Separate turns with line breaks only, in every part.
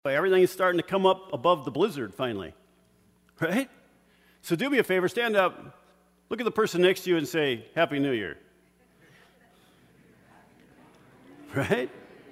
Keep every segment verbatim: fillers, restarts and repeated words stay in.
Everything is starting to come up above the blizzard finally, right? So do me a favor, stand up, look at the person next to you and say, Happy New Year. Right?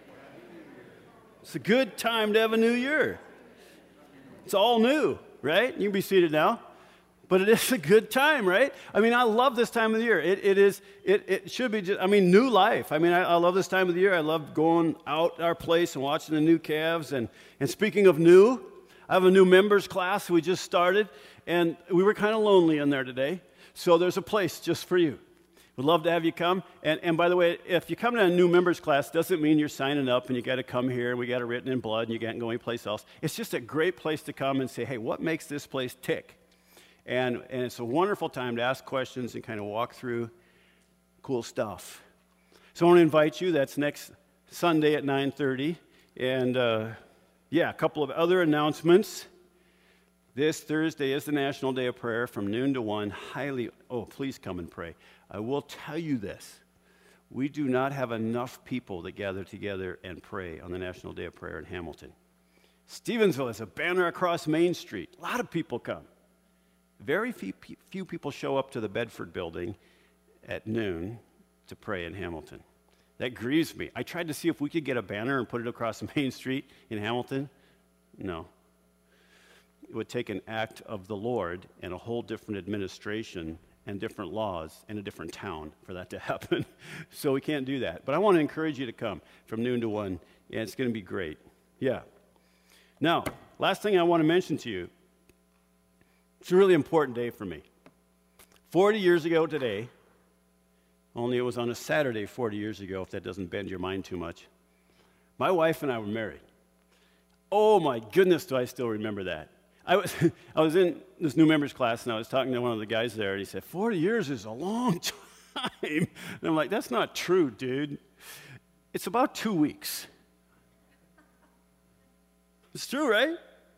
It's a good time to have a new year. It's all new, right? You can be seated now. But it is a good time, right? I mean, I love this time of the year. It, it is, it, it should be just, I mean, new life. I mean, I, I love this time of the year. I love going out our place and watching the new calves. And, and speaking of new, I have a new members class we just started, and we were kind of lonely in there today. So there's a place just for you. We'd love to have you come. And, and by the way, if you come to a new members class, doesn't mean you're signing up and you got to come here and we got it written in blood and you can't go anyplace else. It's just a great place to come and say, hey, what makes this place tick? And, and it's a wonderful time to ask questions and kind of walk through cool stuff. So I want to invite you. That's next Sunday at nine thirty. And, uh, yeah, a couple of other announcements. This Thursday is the National Day of Prayer from noon to one. Highly, oh, please come and pray. I will tell you this. We do not have enough people that gather together and pray on the National Day of Prayer in Hamilton. Stevensville has a banner across Main Street. A lot of people come. Very few, few people show up to the Bedford building at noon to pray in Hamilton. That grieves me. I tried to see if we could get a banner and put it across Main Street in Hamilton. No. It would take an act of the Lord and a whole different administration and different laws in a different town for that to happen. So we can't do that. But I want to encourage you to come from noon to one. Yeah, it's going to be great. Yeah. Now, last thing I want to mention to you. It's a really important day for me. forty years ago today, only it was on a Saturday forty years ago, if that doesn't bend your mind too much, my wife and I were married. Oh my goodness, do I still remember that. I was, I was in this new members class, and I was talking to one of the guys there, and he said, forty years is a long time. And I'm like, that's not true, dude. It's about two weeks. It's true, right?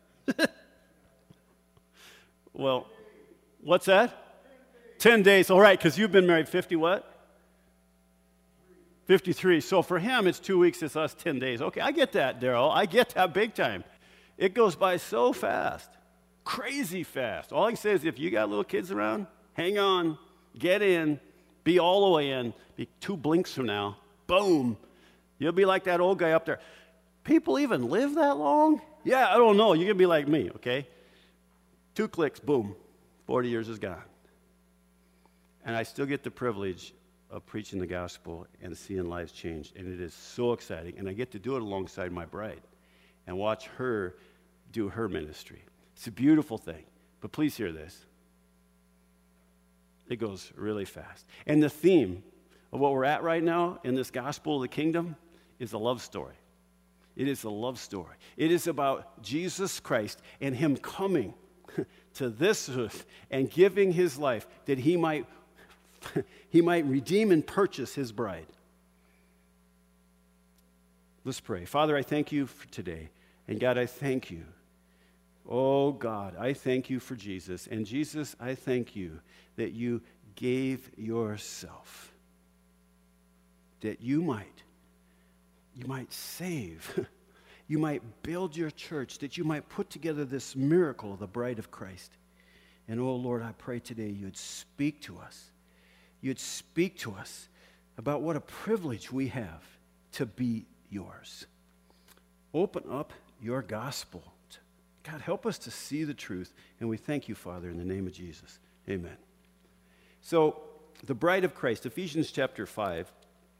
Well, what's that? Ten days. All right, because you've been married fifty what? fifty-three. So for him, it's two weeks. It's us ten days. Okay, I get that, Daryl. I get that big time. It goes by so fast. Crazy fast. All I can say is if you got little kids around, hang on, get in, be all the way in. Be two blinks from now, boom. You'll be like that old guy up there. People even live that long? Yeah, I don't know. You're going to be like me, okay? Two clicks, boom, forty years is gone. And I still get the privilege of preaching the gospel and seeing lives changed, and it is so exciting. And I get to do it alongside my bride and watch her do her ministry. It's a beautiful thing. But please hear this. It goes really fast. And the theme of what we're at right now in this gospel of the kingdom is a love story. It is a love story. It is about Jesus Christ and him coming to this earth and giving his life that he might he might redeem and purchase his bride. Let's pray. Father, I thank you for today. And God, I thank you. Oh God, I thank you for Jesus. And Jesus, I thank you that you gave yourself, that you might, you might save, you might build your church, that you might put together this miracle, the bride of Christ. And oh Lord, I pray today you'd speak to us. You'd speak to us about what a privilege we have to be yours. Open up your gospel. God, help us to see the truth. And we thank you, Father, in the name of Jesus. Amen. So, the bride of Christ, Ephesians chapter five.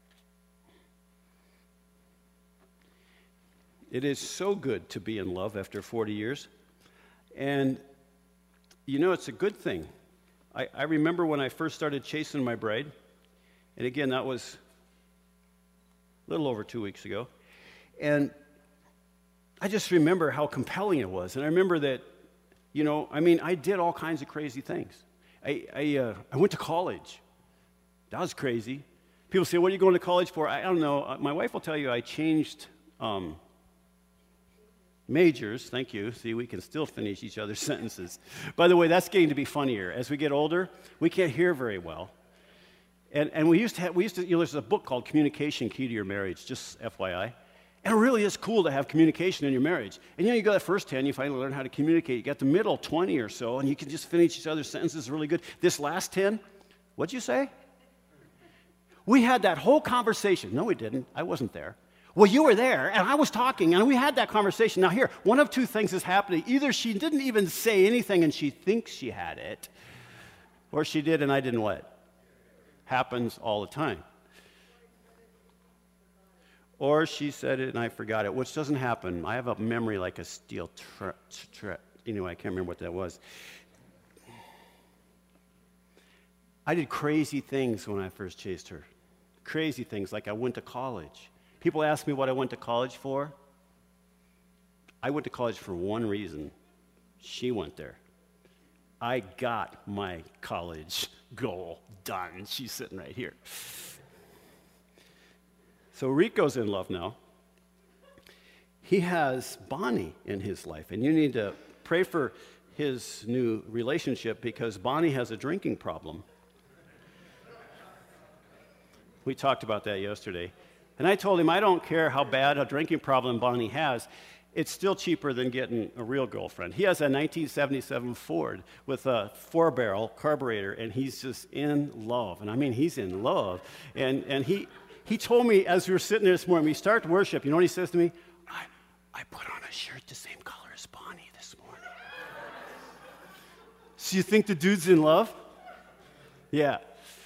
It is so good to be in love after forty years. And, you know, it's a good thing. I, I remember when I first started chasing my bride, and again, that was a little over two weeks ago, and I just remember how compelling it was. And I remember that, you know, I mean, I did all kinds of crazy things. I I, uh, I went to college. That was crazy. People say, what are you going to college for? I, I don't know. My wife will tell you I changed um, majors. Thank you. See, we can still finish each other's sentences. By the way, that's getting to be funnier. As we get older, we can't hear very well. And and we used to have, we used to, you know, there's a book called Communication Key to Your Marriage, just F Y I. And it really is cool to have communication in your marriage. And you know, you got that first ten, you finally learn how to communicate. You got the middle twenty or so, and you can just finish each other's sentences really good. This last ten, what'd you say? We had that whole conversation. No, we didn't. I wasn't there. Well, you were there, and I was talking, and we had that conversation. Now here, one of two things is happening. Either she didn't even say anything, and she thinks she had it, or she did, and I didn't what? Happens all the time. Or she said it and I forgot it, which doesn't happen. I have a memory like a steel trap. Tra- anyway, I can't remember what that was. I did crazy things when I first chased her. Crazy things, like I went to college. People ask me what I went to college for. I went to college for one reason. She went there. I got my college goal done. She's sitting right here. So Rico's in love now. He has Bonnie in his life, and you need to pray for his new relationship because Bonnie has a drinking problem. We talked about that yesterday. And I told him, I don't care how bad a drinking problem Bonnie has, it's still cheaper than getting a real girlfriend. He has a nineteen seventy-seven Ford with a four-barrel carburetor, and he's just in love. And I mean, he's in love. And, and he... He told me as we were sitting there this morning, we start to worship, you know what he says to me? I, I put on a shirt the same color as Bonnie this morning. So you think the dude's in love? Yeah.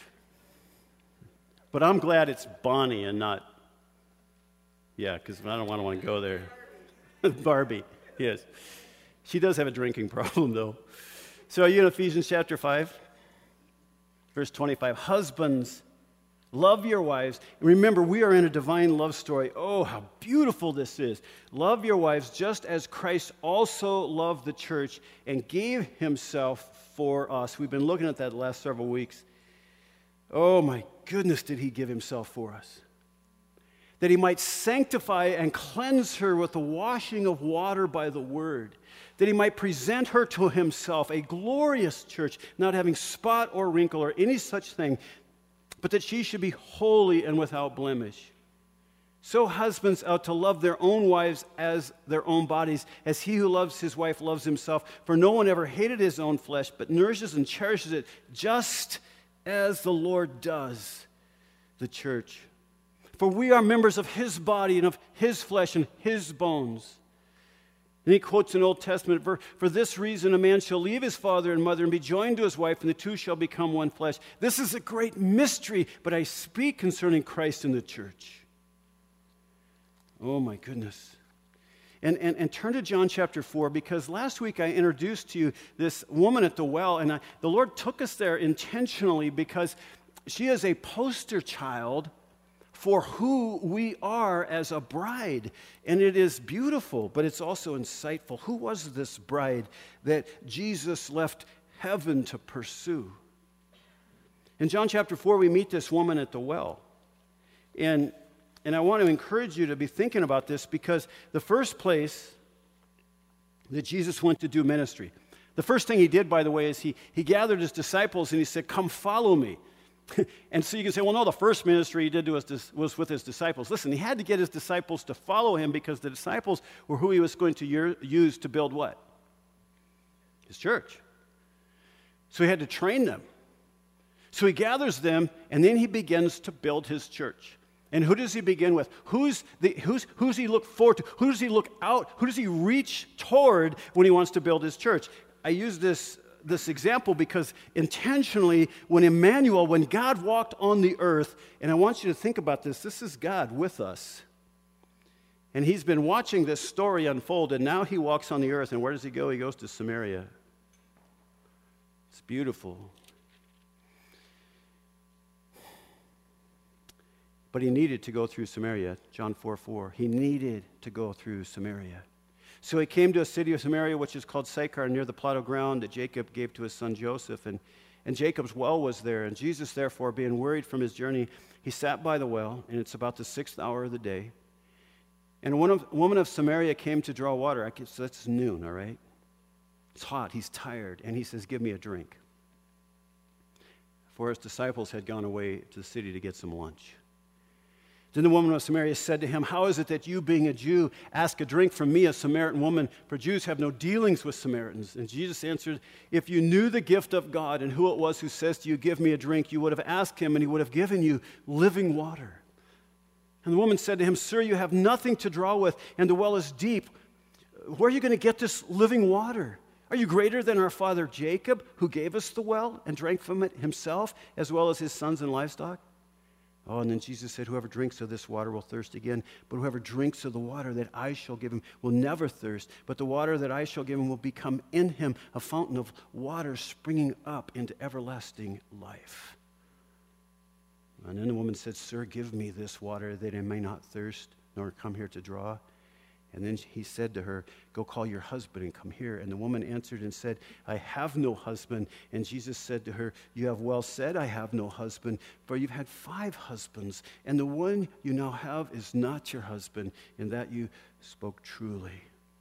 But I'm glad it's Bonnie and not, yeah, because I don't want to go there. Barbie, yes. She does have a drinking problem, though. So are you in Ephesians chapter five? Verse twenty-five, husbands, love your wives. Remember, we are in a divine love story. Oh, how beautiful this is. Love your wives just as Christ also loved the church and gave himself for us. We've been looking at that the last several weeks. Oh, my goodness, did he give himself for us? That he might sanctify and cleanse her with the washing of water by the word. That he might present her to himself, a glorious church, not having spot or wrinkle or any such thing, but that she should be holy and without blemish. So husbands ought to love their own wives as their own bodies, as he who loves his wife loves himself. For no one ever hated his own flesh, but nourishes and cherishes it, just as the Lord does the church. For we are members of his body and of his flesh and his bones. And he quotes an Old Testament verse, for this reason a man shall leave his father and mother and be joined to his wife, and the two shall become one flesh. This is a great mystery, but I speak concerning Christ and the church. Oh my goodness. And, and, and turn to John chapter four, because last week I introduced to you this woman at the well, and I, the Lord took us there intentionally because she is a poster child for who we are as a bride. And it is beautiful, but it's also insightful. Who was this bride that Jesus left heaven to pursue? In John chapter four, we meet this woman at the well. And, and I want to encourage you to be thinking about this because the first place that Jesus went to do ministry, the first thing he did, by the way, is he, he gathered his disciples and he said, come follow me. And so you can say, well, no, the first ministry he did to us was with his disciples. Listen, he had to get his disciples to follow him because the disciples were who he was going to use to build what? His church. So he had to train them. So he gathers them, and then he begins to build his church. And who does he begin with? Who's the, who's, who's he look forward to? Who does he look out? Who does he reach toward when he wants to build his church? I use this this example because intentionally when Emmanuel, when God walked on the earth, and I want you to think about this, this is God with us. And he's been watching this story unfold, and now he walks on the earth, and where does he go? He goes to Samaria. It's beautiful. But he needed to go through Samaria, John four four. He needed to go through Samaria. So he came to a city of Samaria, which is called Sychar, near the plot of ground that Jacob gave to his son Joseph. And, and Jacob's well was there. And Jesus, therefore, being wearied from his journey, he sat by the well, and it's about the sixth hour of the day. And a woman of, woman of Samaria came to draw water. I guess that's noon, all right? It's hot. He's tired. And he says, give me a drink. For his disciples had gone away to the city to get some lunch. Then the woman of Samaria said to him, how is it that you, being a Jew, ask a drink from me, a Samaritan woman? For Jews have no dealings with Samaritans. And Jesus answered, if you knew the gift of God and who it was who says to you, give me a drink, you would have asked him, and he would have given you living water. And the woman said to him, sir, you have nothing to draw with, and the well is deep. Where are you going to get this living water? Are you greater than our father Jacob, who gave us the well and drank from it himself, as well as his sons and livestock? Oh, and then Jesus said, whoever drinks of this water will thirst again, but whoever drinks of the water that I shall give him will never thirst, but the water that I shall give him will become in him a fountain of water springing up into everlasting life. And then the woman said, sir, give me this water that I may not thirst, nor come here to draw. And then he said to her, go call your husband and come here. And the woman answered and said, I have no husband. And Jesus said to her, you have well said, I have no husband, for you've had five husbands, and the one you now have is not your husband, in that you spoke truly.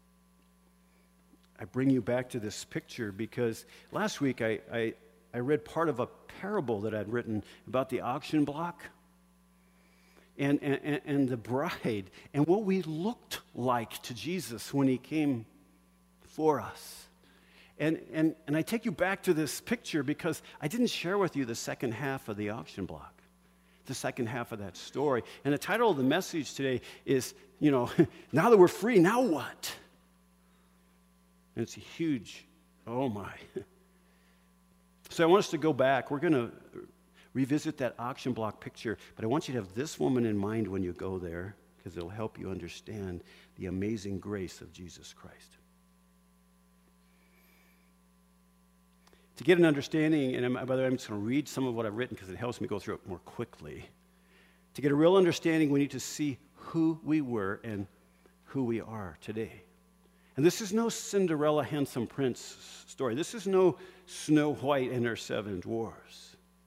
I bring you back to this picture because last week I, I, I read part of a parable that I'd written about the auction block. And, and, and the bride, and what we looked like to Jesus when he came for us. And, and, and I take you back to this picture because I didn't share with you the second half of the auction block, the second half of that story. And the title of the message today is, you know, now that we're free, now what? And it's a huge, oh my. So I want us to go back. We're going to revisit that auction block picture, but I want you to have this woman in mind when you go there, because it'll help you understand the amazing grace of Jesus Christ. To get an understanding, and by the way, I'm just going to read some of what I've written because it helps me go through it more quickly. To get a real understanding, we need to see who we were and who we are today. And this is no Cinderella handsome prince story. This is no Snow White and her seven dwarfs.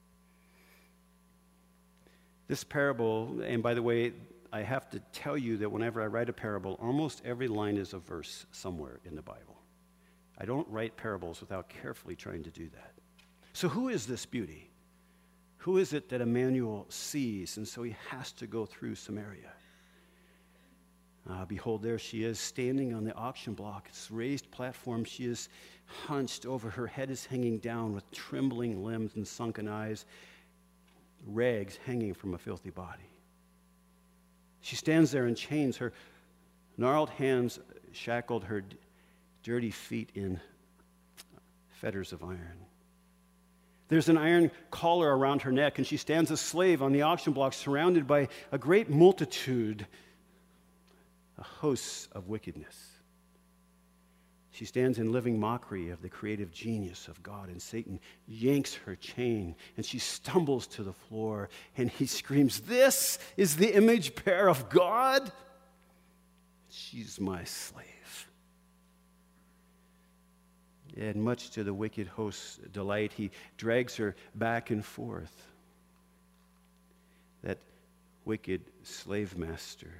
This parable, and by the way, I have to tell you that whenever I write a parable, almost every line is a verse somewhere in the Bible. I don't write parables without carefully trying to do that. So who is this beauty? Who is it that Emmanuel sees, and so he has to go through Samaria? Uh, behold, there she is, standing on the auction block. It's a raised platform. She is hunched over. Her head is hanging down with trembling limbs and sunken eyes, rags hanging from a filthy body. She stands there in chains, her gnarled hands shackled, her d- dirty feet in fetters of iron. There's an iron collar around her neck, and she stands a slave on the auction block, surrounded by a great multitude, a host of wickedness. She stands in living mockery of the creative genius of God, and Satan yanks her chain, and she stumbles to the floor, and he screams, this is the image bearer of God? She's my slave. And much to the wicked host's delight, he drags her back and forth. That wicked slave master.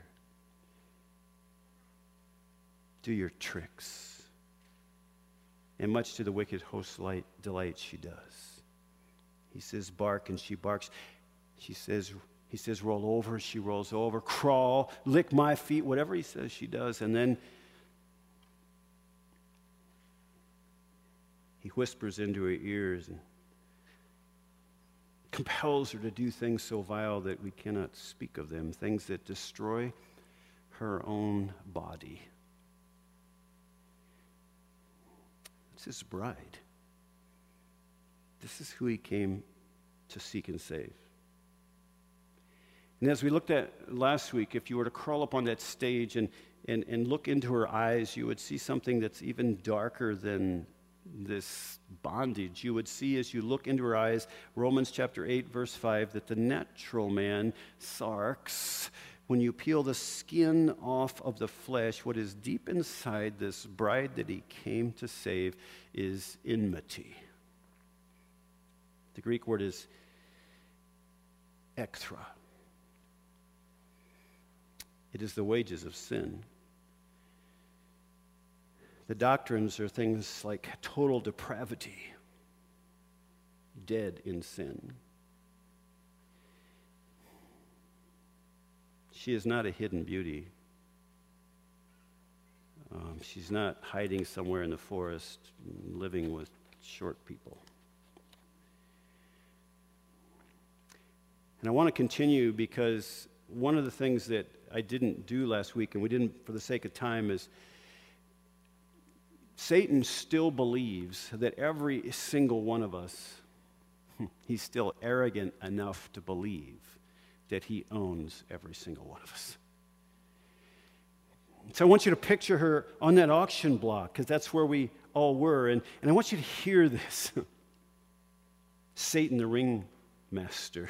Do your tricks. And much to the wicked host's light, delight, she does. He says, bark, and she barks. She says, he says, roll over, she rolls over. Crawl, lick my feet, whatever he says, she does. And then he whispers into her ears and compels her to do things so vile that we cannot speak of them, things that destroy her own body. It's his bride. This is who he came to seek and save. And as we looked at last week, if you were to crawl up on that stage and, and, and look into her eyes, you would see something that's even darker than this bondage. You would see, as you look into her eyes, Romans chapter eight, verse five, that the natural man, sarx, when you peel the skin off of the flesh, what is deep inside this bride that he came to save is enmity. The Greek word is ekthra. It is the wages of sin. The doctrines are things like total depravity, dead in sin. She is not a hidden beauty. Um, she's not hiding somewhere in the forest, living with short people. And I want to continue because one of the things that I didn't do last week, and we didn't for the sake of time, is Satan still believes that every single one of us, he's still arrogant enough to believe that he owns every single one of us. So I want you to picture her on that auction block, because that's where we all were. And, and I want you to hear this. Satan, the ringmaster,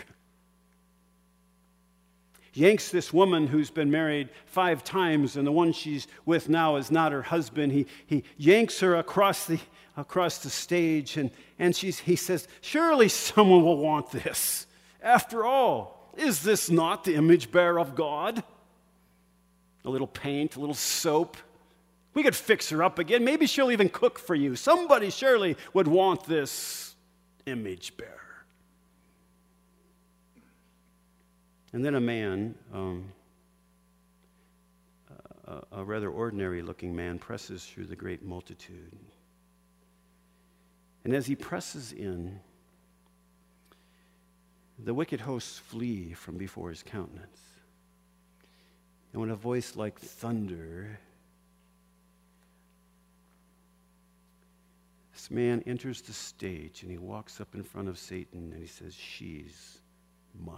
yanks this woman who's been married five times, and the one she's with now is not her husband. He, he yanks her across the, across the stage, and, and she's, he says, surely someone will want this. After all, is this not the image bearer of God? A little paint, a little soap. We could fix her up again. Maybe she'll even cook for you. Somebody surely would want this image bearer. And then a man, um, a, a rather ordinary-looking man, presses through the great multitude. And as he presses in, the wicked hosts flee from before his countenance. And with a voice like thunder, this man enters the stage, and he walks up in front of Satan, and he says, she's mine.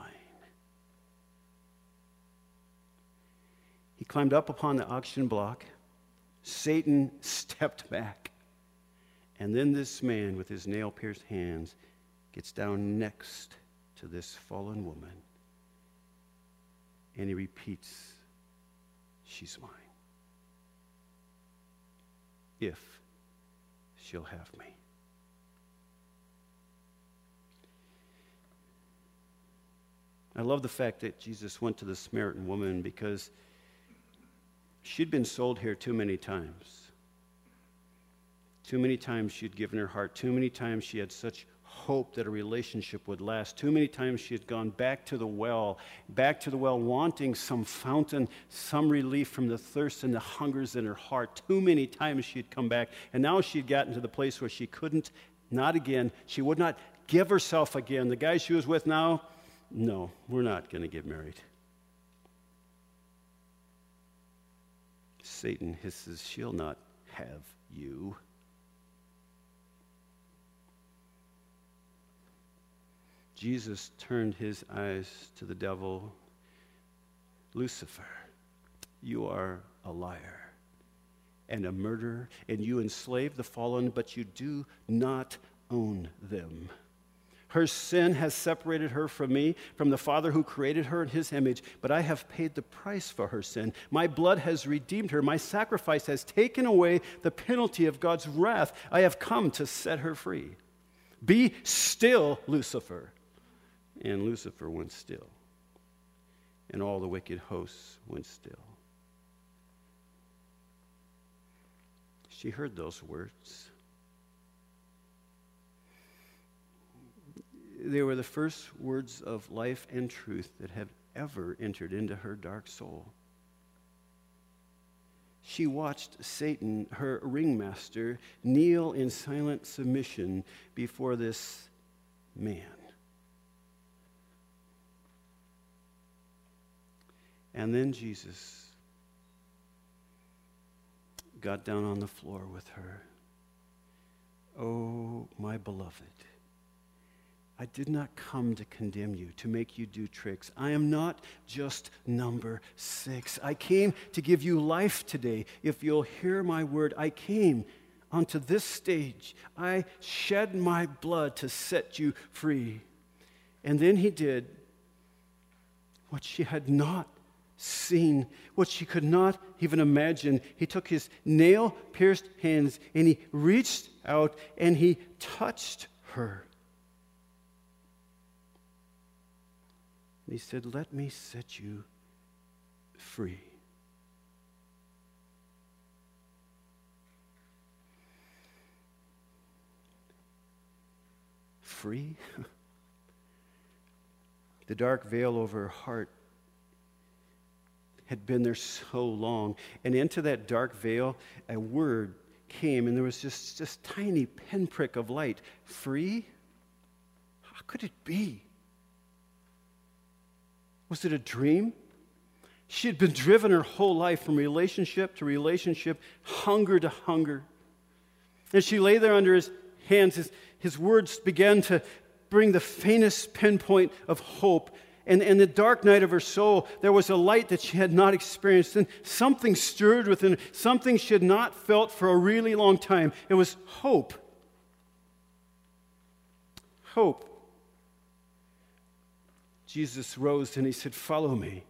He climbed up upon the auction block. Satan stepped back. And then this man, with his nail-pierced hands, gets down next to this fallen woman. And he repeats, she's mine. If she'll have me. I love the fact that Jesus went to the Samaritan woman because she'd been sold here too many times. Too many times she'd given her heart. Too many times she had such hope that a relationship would last. Too many times she had gone back to the well, back to the well wanting some fountain, some relief from the thirst and the hungers in her heart. Too many times she had come back, and now she had gotten to the place where she couldn't, not again. She would not give herself again. The guy she was with now, no, we're not going to get married. Satan hisses, she'll not have you. Jesus turned his eyes to the devil. Lucifer, you are a liar and a murderer, and you enslave the fallen, but you do not own them. Her sin has separated her from me, from the Father who created her in his image, but I have paid the price for her sin. My blood has redeemed her. My sacrifice has taken away the penalty of God's wrath. I have come to set her free. Be still, Lucifer. And Lucifer went still, and all the wicked hosts went still. She heard those words. They were the first words of life and truth that have ever entered into her dark soul. She watched Satan, her ringmaster, kneel in silent submission before this man. And then Jesus got down on the floor with her. Oh, my beloved, I did not come to condemn you, to make you do tricks. I am not just number six. I came to give you life today. If you'll hear my word, I came onto this stage. I shed my blood to set you free. And then he did what she had not seen, what she could not even imagine. He took his nail-pierced hands and he reached out and he touched her. And he said, let me set you free. Free? The dark veil over her heart had been there so long. And into that dark veil, a word came, and there was just this tiny pinprick of light. Free? How could it be? Was it a dream? She had been driven her whole life from relationship to relationship, hunger to hunger. And she lay there under his hands. His, his words began to bring the faintest pinpoint of hope. And in the dark night of her soul, there was a light that she had not experienced. And something stirred within her, something she had not felt for a really long time. It was hope. Hope. Jesus rose and he said, "Follow me."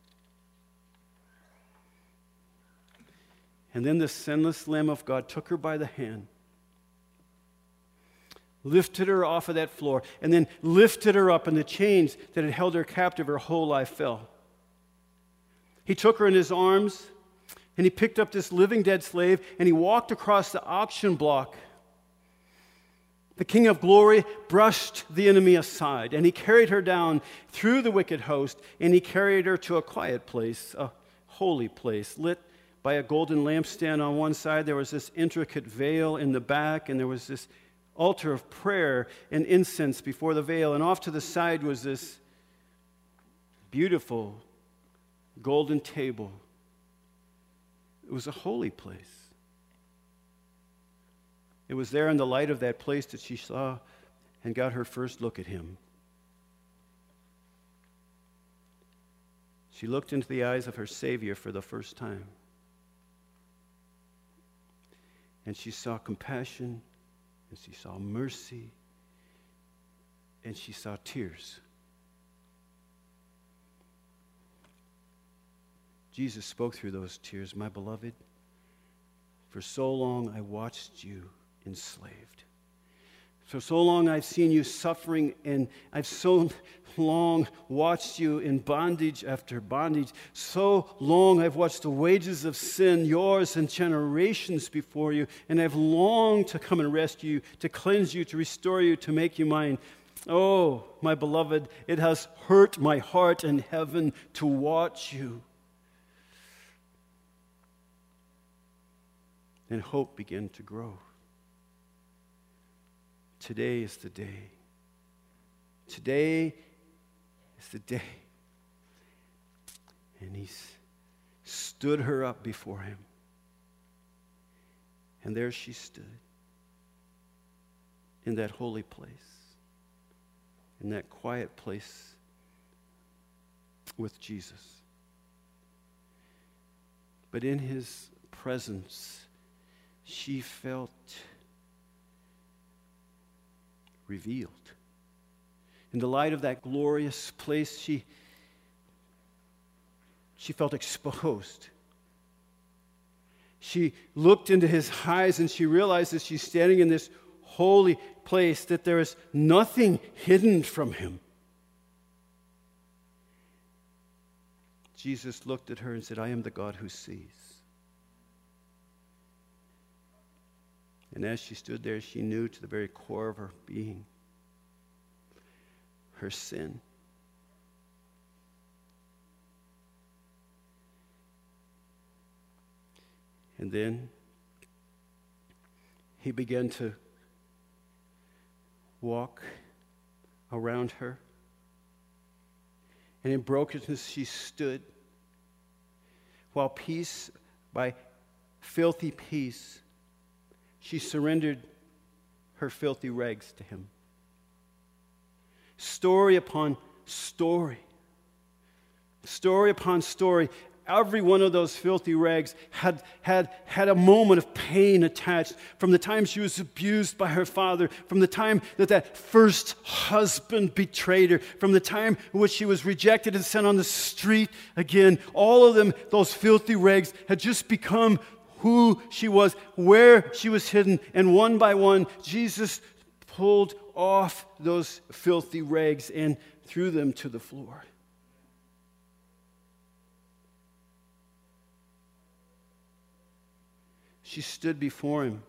And then the sinless Lamb of God took her by the hand, lifted her off of that floor, and then lifted her up, and the chains that had held her captive her whole life fell. He took her in his arms, and he picked up this living dead slave, and he walked across the auction block. The King of Glory brushed the enemy aside, and he carried her down through the wicked host, and he carried her to a quiet place, a holy place, lit by a golden lampstand on one side. There was this intricate veil in the back, and there was this altar of prayer and incense before the veil. And off to the side was this beautiful golden table. It was a holy place. It was there in the light of that place that she saw and got her first look at him. She looked into the eyes of her Savior for the first time. And she saw compassion, and she saw mercy, and she saw tears. Jesus spoke through those tears, "My beloved, for so long I watched you enslaved. For so long I've seen you suffering, and I've so long watched you in bondage after bondage. So long I've watched the wages of sin, yours and generations before you, and I've longed to come and rescue you, to cleanse you, to restore you, to make you mine. Oh, my beloved, it has hurt my heart in heaven to watch you." And hope began to grow. Today is the day. Today is the day. And he stood her up before him. And there she stood in that holy place, in that quiet place with Jesus. But in his presence, she felt revealed. In the light of that glorious place, she, she felt exposed. She looked into his eyes and she realized as she's standing in this holy place that there is nothing hidden from him. Jesus looked at her and said, "I am the God who sees." And as she stood there, she knew to the very core of her being her sin. And then he began to walk around her. And in brokenness she stood, while piece by filthy piece, she surrendered her filthy rags to him. Story upon story. Story upon story. Every one of those filthy rags had, had, had a moment of pain attached. From the time she was abused by her father, from the time that that first husband betrayed her, from the time in which she was rejected and sent on the street again. All of them, those filthy rags, had just become who she was, where she was hidden. And one by one, Jesus pulled off those filthy rags and threw them to the floor. She stood before him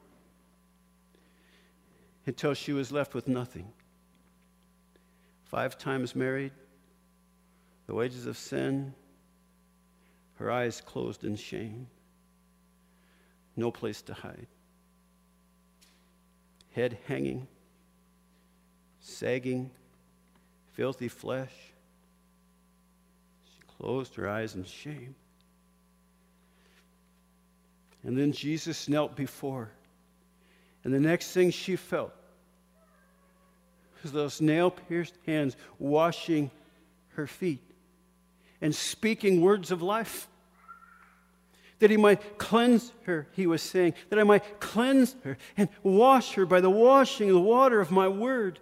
until she was left with nothing. Five times married, the wages of sin, her eyes closed in shame, no place to hide. Head hanging, sagging, filthy flesh. She closed her eyes in shame. And then Jesus knelt before her. And the next thing she felt was those nail-pierced hands washing her feet and speaking words of life. That he might cleanse her, he was saying, that I might cleanse her and wash her by the washing of the water of my word.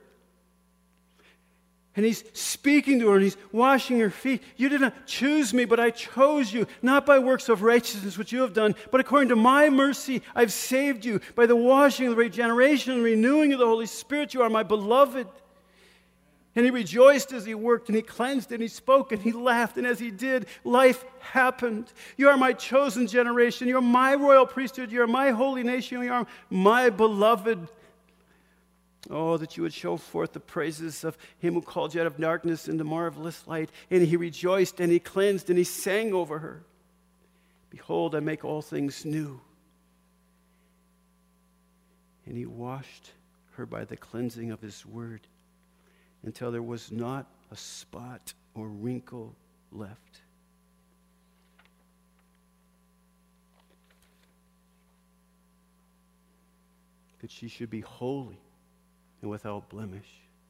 And he's speaking to her and he's washing her feet. You did not choose me, but I chose you, not by works of righteousness which you have done, but according to my mercy I've saved you. By the washing of the regeneration and renewing of the Holy Spirit, you are my beloved. And he rejoiced as he worked, and he cleansed, and he spoke, and he laughed. And as he did, life happened. You are my chosen generation. You are my royal priesthood. You are my holy nation. You are my beloved. Oh, that you would show forth the praises of him who called you out of darkness into marvelous light. And he rejoiced, and he cleansed, and he sang over her. Behold, I make all things new. And he washed her by the cleansing of his word, until there was not a spot or wrinkle left. That she should be holy and without blemish.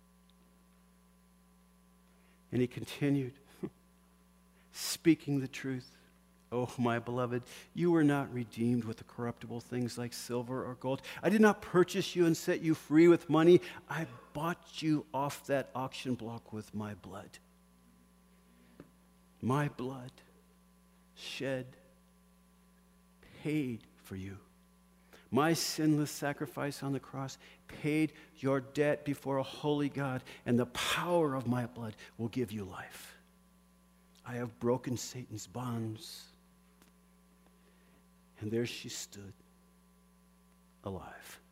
And he continued, speaking the truth. Oh, my beloved, you were not redeemed with the corruptible things like silver or gold. I did not purchase you and set you free with money. I bought you off that auction block with my blood. My blood shed, paid for you. My sinless sacrifice on the cross paid your debt before a holy God, and the power of my blood will give you life. I have broken Satan's bonds. And there she stood, alive.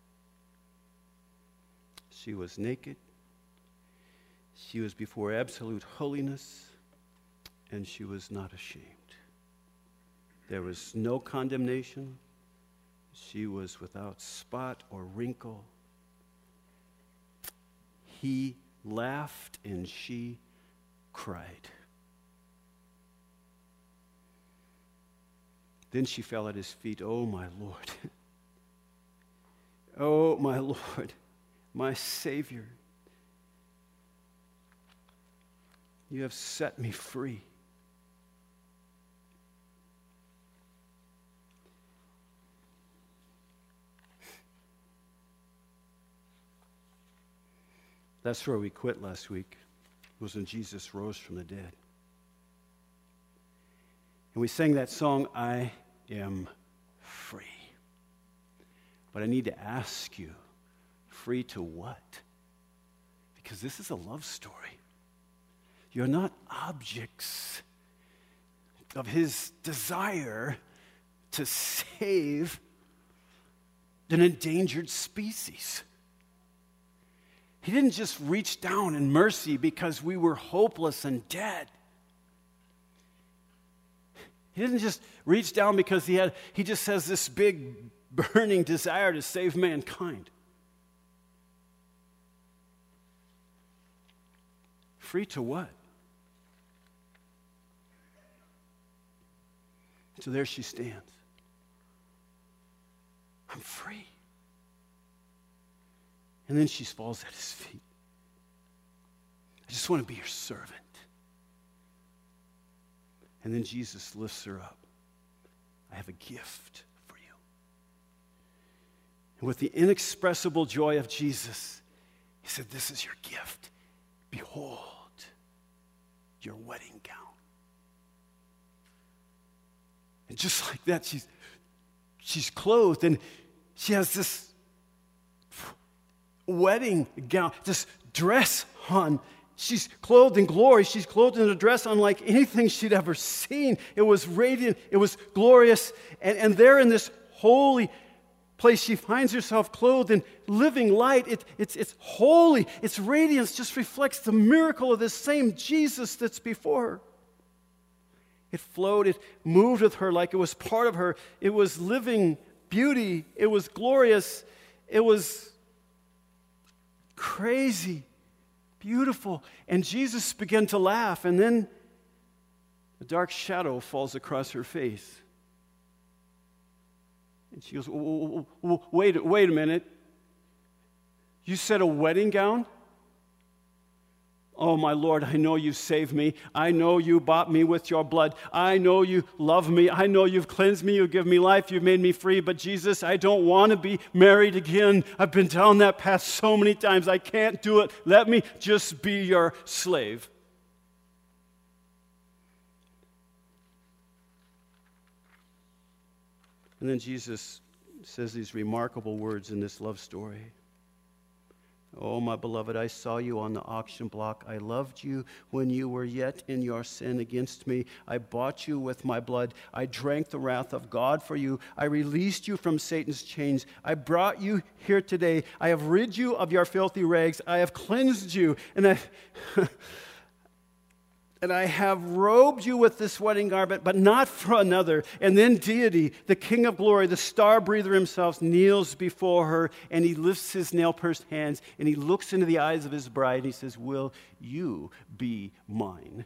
She was naked. She was before absolute holiness, and she was not ashamed. There was no condemnation. She was without spot or wrinkle. He laughed, and she cried. Then she fell at his feet. Oh, my Lord. Oh, my Lord, my Savior. You have set me free. That's where we quit last week. It was when Jesus rose from the dead. And we sang that song, I am free. But I need to ask you, free to what? Because this is a love story. You're not objects of his desire to save an endangered species. He didn't just reach down in mercy because we were hopeless and dead. He didn't just reach down because he had, he just has this big burning desire to save mankind. Free to what? So there she stands. I'm free. And then she falls at his feet. I just want to be your servant. And then Jesus lifts her up. I have a gift for you. And with the inexpressible joy of Jesus, he said, this is your gift. Behold, your wedding gown. And just like that, she's, she's clothed, and she has this wedding gown, this dress on. She's clothed in glory. She's clothed in a dress unlike anything she'd ever seen. It was radiant. It was glorious. And, and there in this holy place, she finds herself clothed in living light. It, it's, it's holy. Its radiance just reflects the miracle of this same Jesus that's before her. It flowed, it moved with her like it was part of her. It was living beauty. It was glorious. It was crazy, beautiful. And Jesus began to laugh, and then a dark shadow falls across her face. And she goes, wait, wait a minute. You said a wedding gown? Oh, my Lord, I know you saved me. I know you bought me with your blood. I know you love me. I know you've cleansed me. You've given me life. You've made me free. But Jesus, I don't want to be married again. I've been down that path so many times. I can't do it. Let me just be your slave. And then Jesus says these remarkable words in this love story. Oh, my beloved, I saw you on the auction block. I loved you when you were yet in your sin against me. I bought you with my blood. I drank the wrath of God for you. I released you from Satan's chains. I brought you here today. I have rid you of your filthy rags. I have cleansed you, and I... And I have robed you with this wedding garment, but not for another. And then deity, the King of glory, the star breather himself, kneels before her, and he lifts his nail-pierced hands, and he looks into the eyes of his bride, and he says, will you be mine?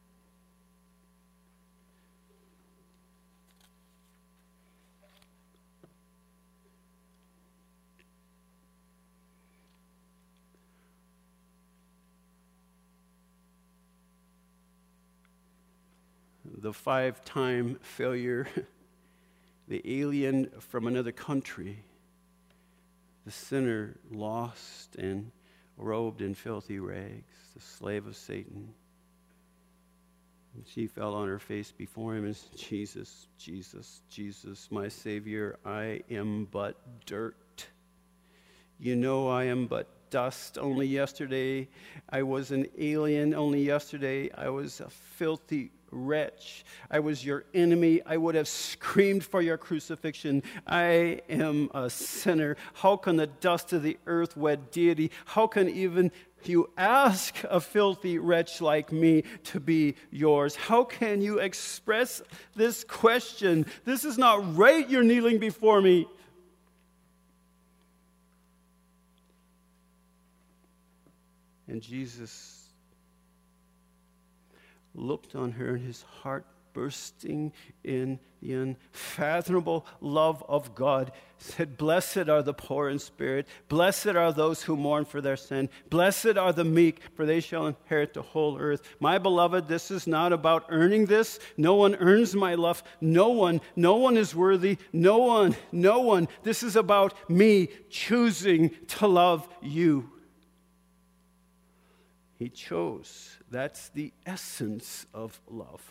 The five-time failure, the alien from another country, the sinner lost and robed in filthy rags, the slave of Satan. And she fell on her face before him and said, Jesus, Jesus, Jesus, my Savior, I am but dirt. You know I am but dust. Only yesterday I was an alien. Only yesterday I was a filthy wretch. I was your enemy. I would have screamed for your crucifixion. I am a sinner. How can the dust of the earth wed deity? How can even you ask a filthy wretch like me to be yours? How can you express this question? This is not right. You're kneeling before me. And Jesus looked on her, and his heart bursting in the unfathomable love of God, said, blessed are the poor in spirit, blessed are those who mourn for their sin, blessed are the meek, for they shall inherit the whole earth. My beloved, this is not about earning this. No one earns my love. No one, no one is worthy. No one, no one. This is about me choosing to love you. He chose. That's the essence of love.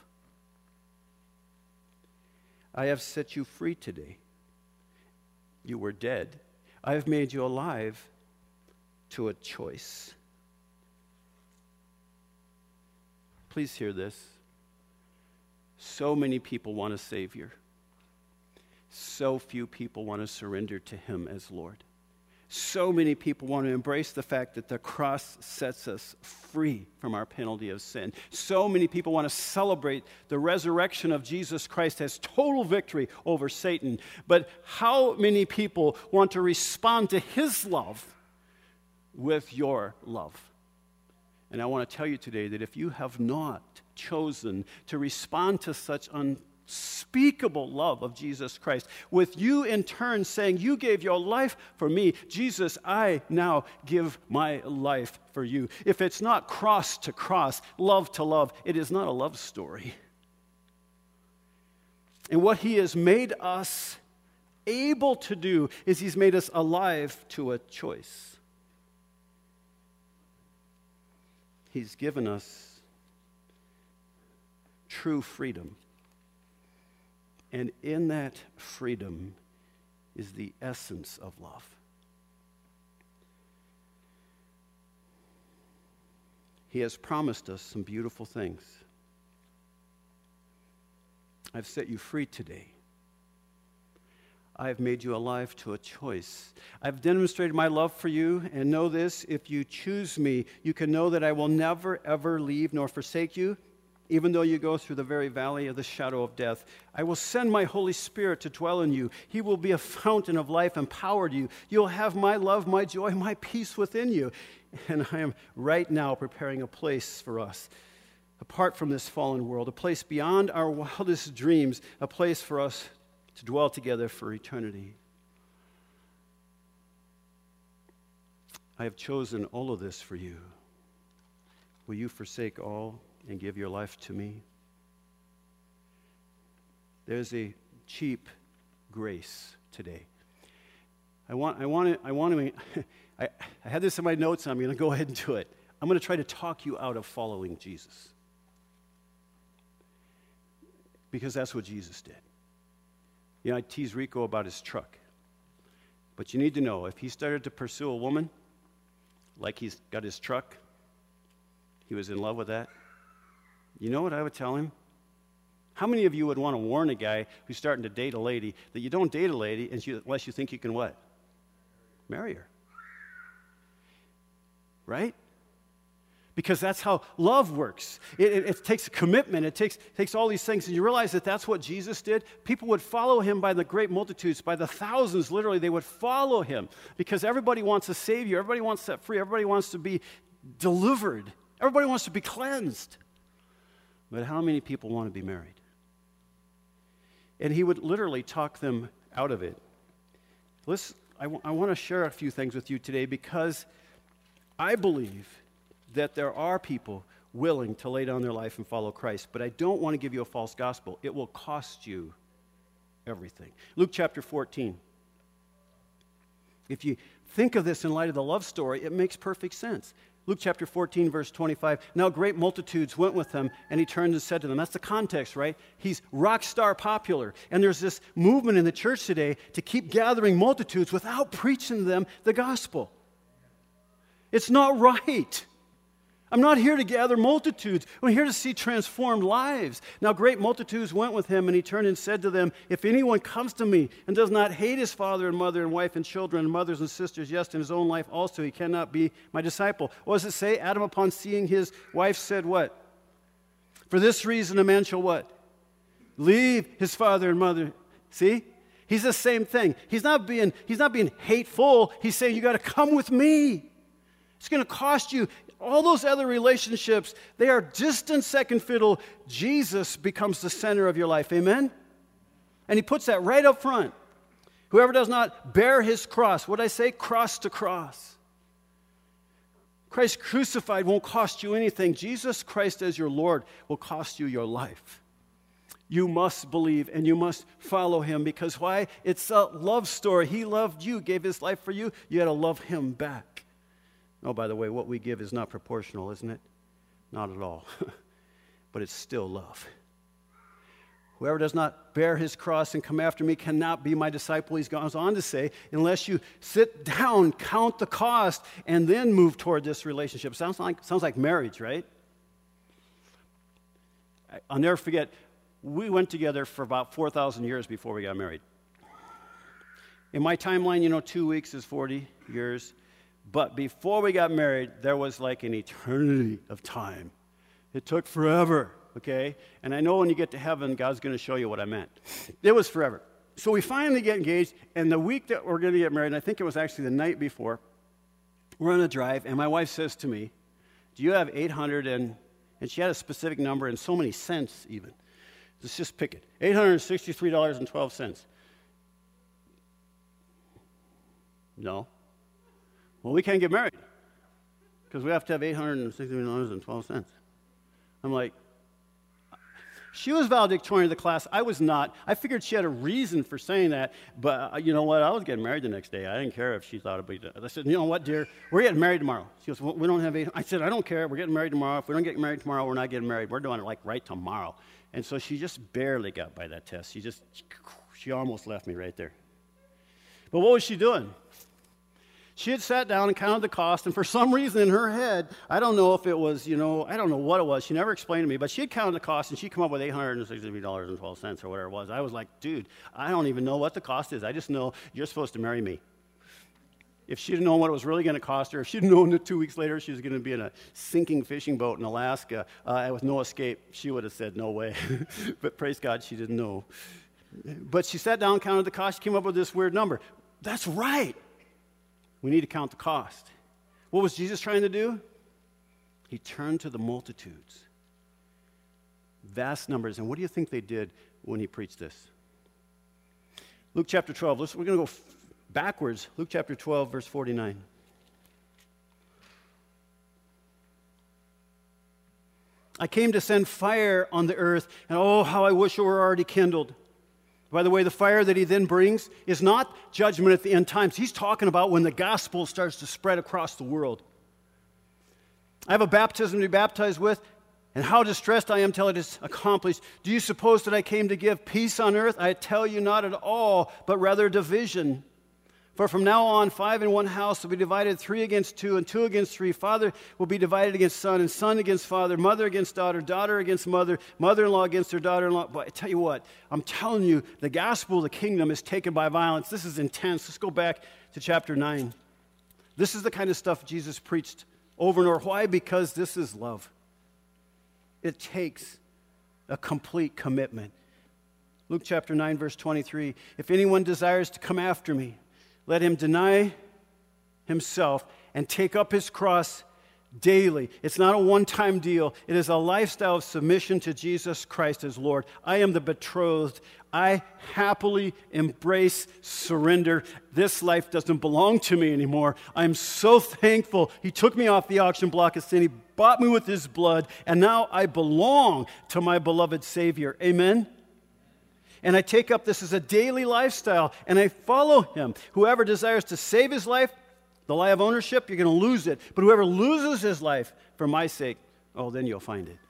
I have set you free today. You were dead. I have made you alive to a choice. Please hear this. So many people want a Savior. So few people want to surrender to Him as Lord. So many people want to embrace the fact that the cross sets us free from our penalty of sin. So many people want to celebrate the resurrection of Jesus Christ as total victory over Satan. But how many people want to respond to His love with your love? And I want to tell you today that if you have not chosen to respond to such un unspeakable love of Jesus Christ, with you in turn saying, you gave your life for me, Jesus, I now give my life for you. If it's not cross to cross, love to love, it is not a love story. And what He has made us able to do is He's made us alive to a choice. He's given us true freedom. And in that freedom is the essence of love. He has promised us some beautiful things. I've set you free today. I have made you alive to a choice. I've demonstrated my love for you, and know this, if you choose me, you can know that I will never, ever leave nor forsake you. Even though you go through the very valley of the shadow of death, I will send my Holy Spirit to dwell in you. He will be a fountain of life and power to you. You'll have my love, my joy, my peace within you. And I am right now preparing a place for us, apart from this fallen world, a place beyond our wildest dreams, a place for us to dwell together for eternity. I have chosen all of this for you. Will you forsake all and give your life to me? There's a cheap grace today. I want, I want to, I want to, I, I had this in my notes, and I'm going to go ahead and do it. I'm going to try to talk you out of following Jesus. Because that's what Jesus did. You know, I tease Rico about his truck. But you need to know, if he started to pursue a woman, like he's got his truck, he was in love with that, you know what I would tell him? How many of you would want to warn a guy who's starting to date a lady that you don't date a lady unless you think you can what? Marry her. Right? Because that's how love works. It, it, it takes a commitment. It takes, takes all these things. And you realize that that's what Jesus did? People would follow him by the great multitudes, by the thousands, literally. They would follow him because everybody wants a Savior. Everybody wants set free. Everybody wants to be delivered. Everybody wants to be cleansed. But how many people want to be married? And he would literally talk them out of it. Listen, I, w- I want to share a few things with you today because I believe that there are people willing to lay down their life and follow Christ, but I don't want to give you a false gospel. It will cost you everything. Luke chapter fourteen. If you think of this in light of the love story, it makes perfect sense. Luke chapter fourteen, verse twenty-five. Now great multitudes went with him, and he turned and said to them. That's the context, right? He's rock star popular. And there's this movement in the church today to keep gathering multitudes without preaching them the gospel. It's not right. I'm not here to gather multitudes. I'm here to see transformed lives. Now great multitudes went with him, and he turned and said to them, if anyone comes to me and does not hate his father and mother and wife and children and mothers and sisters, yes, in his own life also, he cannot be my disciple. What does it say? Adam, upon seeing his wife, said what? For this reason a man shall what? Leave his father and mother. See? He's the same thing. He's not being, he's not being hateful. He's saying, you got to come with me. It's going to cost you. All those other relationships, they are distant second fiddle. Jesus becomes the center of your life. Amen? And he puts that right up front. Whoever does not bear his cross, what did I say? Cross to cross. Christ crucified won't cost you anything. Jesus Christ as your Lord will cost you your life. You must believe and you must follow him because why? It's a love story. He loved you, gave his life for you. You got to love him back. Oh, by the way, what we give is not proportional, isn't it? Not at all. But it's still love. Whoever does not bear his cross and come after me cannot be my disciple. He goes on to say, unless you sit down, count the cost, and then move toward this relationship. Sounds like, sounds like marriage, right? I'll never forget, we went together for about four thousand years before we got married. In my timeline, you know, two weeks is forty years. But before we got married, there was like an eternity of time. It took forever, okay? And I know when you get to heaven, God's going to show you what I meant. It was forever. So we finally get engaged, and the week that we're going to get married, and I think it was actually the night before, we're on a drive, and my wife says to me, do you have eight hundred and, and she had a specific number and so many cents even. Let's just pick it. eight hundred sixty-three dollars and twelve cents. No. Well, we can't get married because we have to have eight hundred sixty dollars and twelve cents. I'm like, she was valedictorian of the class. I was not. I figured she had a reason for saying that, but uh, you know what? I was getting married the next day. I didn't care if she thought it'd be. I said, you know what, dear? We're getting married tomorrow. She goes, well, we don't have eight. I said, I don't care. We're getting married tomorrow. If we don't get married tomorrow, we're not getting married. We're doing it like right tomorrow. And so she just barely got by that test. She just, she almost left me right there. But what was she doing? She had sat down and counted the cost, and for some reason in her head, I don't know if it was, you know, I don't know what it was. She never explained to me, but she had counted the cost, and she come up with eight hundred sixty-three dollars and twelve cents or whatever it was. I was like, dude, I don't even know what the cost is. I just know you're supposed to marry me. If she'd known what it was really going to cost her, if she'd known that two weeks later she was going to be in a sinking fishing boat in Alaska uh, with no escape, she would have said, no way. But praise God, she didn't know. But she sat down, counted the cost, she came up with this weird number. That's right. We need to count the cost. What was Jesus trying to do? He turned to the multitudes. Vast numbers. And what do you think they did when he preached this? Luke chapter twelve. Let's, we're going to go f- backwards. Luke chapter twelve, verse forty-nine. I came to send fire on the earth, and oh, how I wish it were already kindled. By the way, the fire that he then brings is not judgment at the end times. He's talking about when the gospel starts to spread across the world. I have a baptism to be baptized with, and how distressed I am till it is accomplished. Do you suppose that I came to give peace on earth? I tell you not at all, but rather division. For from now on, five in one house will be divided, three against two, and two against three. Father will be divided against son, and son against father, mother against daughter, daughter against mother, mother-in-law against her daughter-in-law. But I tell you what, I'm telling you, the gospel of the kingdom is taken by violence. This is intense. Let's go back to chapter nine. This is the kind of stuff Jesus preached over and over. Why? Because this is love. It takes a complete commitment. Luke chapter nine, verse twenty-three. If anyone desires to come after me, let him deny himself and take up his cross daily. It's not a one-time deal. It is a lifestyle of submission to Jesus Christ as Lord. I am the betrothed. I happily embrace surrender. This life doesn't belong to me anymore. I'm so thankful. He took me off the auction block of sin. He bought me with his blood, and now I belong to my beloved Savior. Amen? And I take up this as a daily lifestyle, and I follow him. Whoever desires to save his life, the lie of ownership, you're going to lose it. But whoever loses his life for my sake, oh, then you'll find it.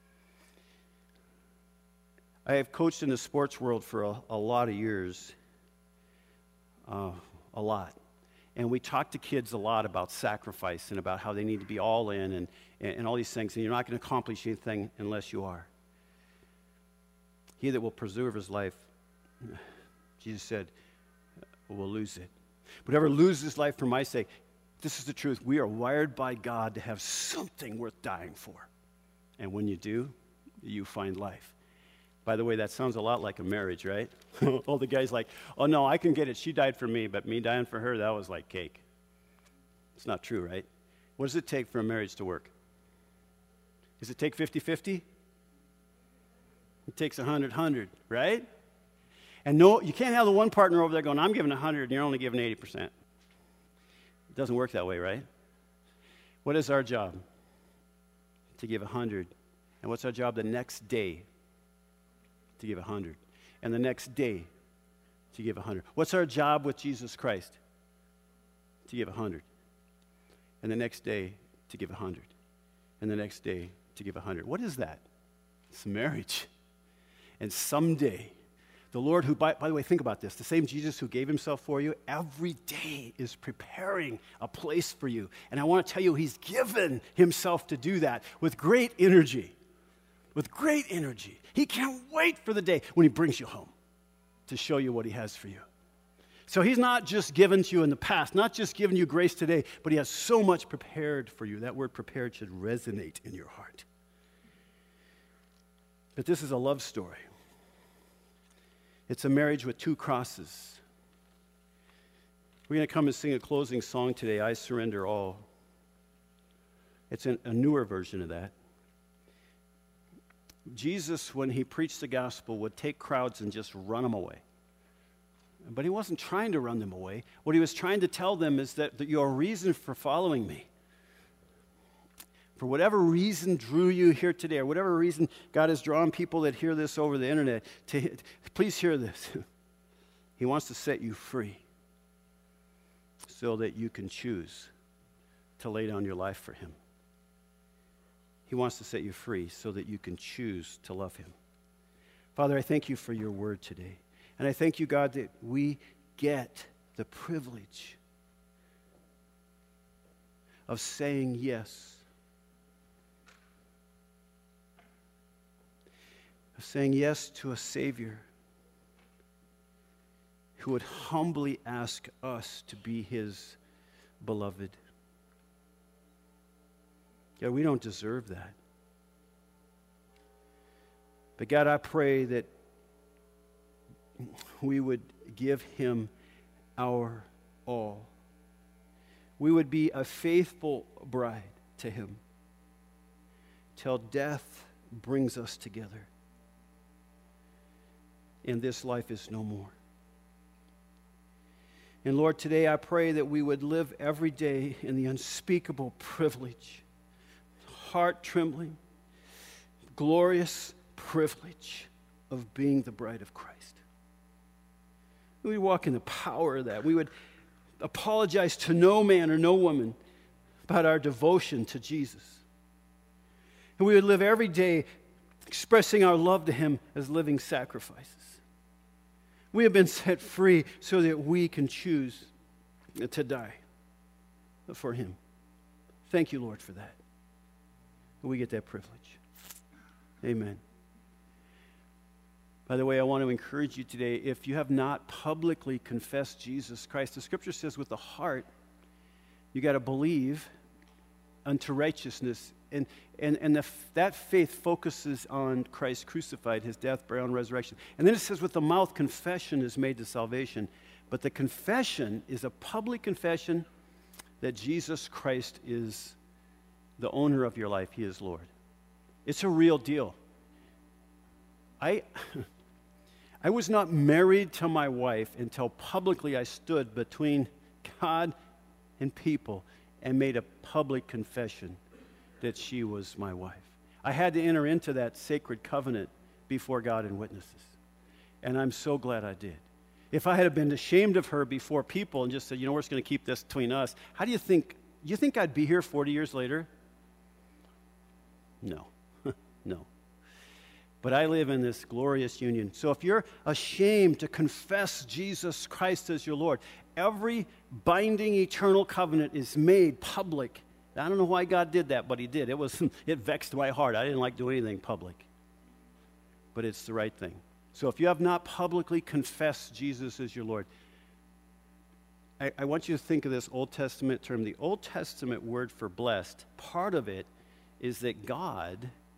I have coached in the sports world for a, a lot of years, uh, a lot. And we talk to kids a lot about sacrifice and about how they need to be all in and, and, and all these things. And you're not going to accomplish anything unless you are. He that will preserve his life, Jesus said, will lose it. But whoever loses his life for my sake, this is the truth. We are wired by God to have something worth dying for. And when you do, you find life. By the way, that sounds a lot like a marriage, right? All the guys like, oh no, I can get it. She died for me, but me dying for her, that was like cake. It's not true, right? What does it take for a marriage to work? Does it take fifty-fifty? It takes one hundred hundred, right? And no, you can't have the one partner over there going, I'm giving one hundred and you're only giving eighty percent. It doesn't work that way, right? What is our job? To give one hundred. And what's our job the next day? To give one hundred. And the next day, to give one hundred. What's our job with Jesus Christ? To give one hundred. And the next day, to give one hundred. And the next day, to give one hundred. What is that? It's marriage. And someday, the Lord who, by, by the way, think about this, the same Jesus who gave himself for you, every day is preparing a place for you. And I want to tell you, he's given himself to do that with great energy. With great energy. He can't wait for the day when he brings you home to show you what he has for you. So he's not just given to you in the past, not just given you grace today, but he has so much prepared for you. That word prepared should resonate in your heart. But this is a love story. It's a marriage with two crosses. We're going to come and sing a closing song today, I Surrender All. It's an, a newer version of that. Jesus, when he preached the gospel, would take crowds and just run them away. But he wasn't trying to run them away. What he was trying to tell them is that, that your reason for following me, for whatever reason drew you here today, or whatever reason God has drawn people that hear this over the internet, to, please hear this. He wants to set you free so that you can choose to lay down your life for him. He wants to set you free so that you can choose to love him. Father, I thank you for your word today. And I thank you, God, that we get the privilege of saying yes. Of saying yes to a Savior who would humbly ask us to be his beloved. God, we don't deserve that. But God, I pray that we would give him our all. We would be a faithful bride to him till death brings us together. And this life is no more. And Lord, today I pray that we would live every day in the unspeakable privilege, heart-trembling, glorious privilege of being the bride of Christ. We would walk in the power of that. We would apologize to no man or no woman about our devotion to Jesus. And we would live every day expressing our love to him as living sacrifices. We have been set free so that we can choose to die for him. Thank you, Lord, for that. We get that privilege. Amen. By the way, I want to encourage you today, if you have not publicly confessed Jesus Christ, the scripture says with the heart, you got to believe unto righteousness. And, and, and the, that faith focuses on Christ crucified, his death, burial, and resurrection. And then it says with the mouth, confession is made to salvation. But the confession is a public confession that Jesus Christ is the owner of your life. He is Lord. It's a real deal. I... I was not married to my wife until publicly I stood between God and people and made a public confession that she was my wife. I had to enter into that sacred covenant before God and witnesses. And I'm so glad I did. If I had been ashamed of her before people and just said, you know, we're just going to keep this between us, how do you think, you think I'd be here forty years later? No. No. But I live in this glorious union. So if you're ashamed to confess Jesus Christ as your Lord, every binding eternal covenant is made public. I don't know why God did that, but he did. It was it vexed my heart. I didn't like doing anything public. But it's the right thing. So if you have not publicly confessed Jesus as your Lord, I, I want you to think of this Old Testament term. The Old Testament word for blessed, part of it is that God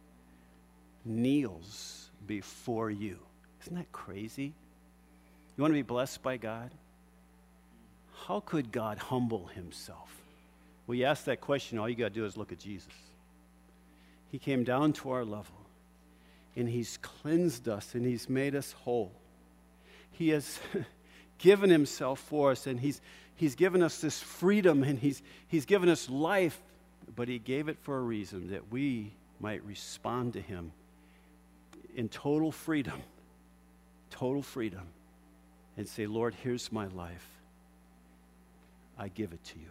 kneels before you. Isn't that crazy? You want to be blessed by God? How could God humble himself? Well, you ask that question, all you got to do is look at Jesus. He came down to our level, and he's cleansed us, and he's made us whole. He has given himself for us, and he's, he's given us this freedom, and he's, he's given us life, but he gave it for a reason, that we might respond to him in total freedom, total freedom, and say, Lord, here's my life. I give it to you.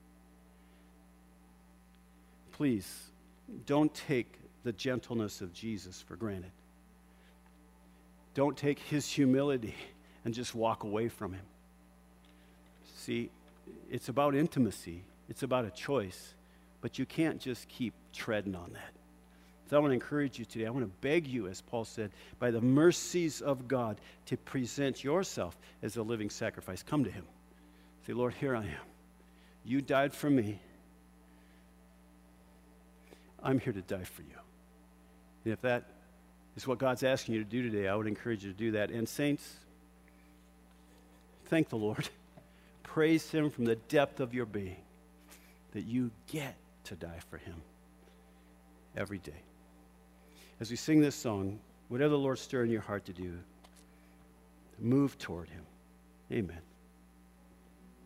Please, don't take the gentleness of Jesus for granted. Don't take his humility and just walk away from him. See, it's about intimacy. It's about a choice, but you can't just keep treading on that. So I want to encourage you today. I want to beg you, as Paul said, by the mercies of God, to present yourself as a living sacrifice. Come to him. Say, Lord, here I am. You died for me. I'm here to die for you. And if that is what God's asking you to do today, I would encourage you to do that. And saints, thank the Lord. Praise him from the depth of your being that you get to die for him every day. As we sing this song, whatever the Lord stir in your heart to do, move toward him. Amen.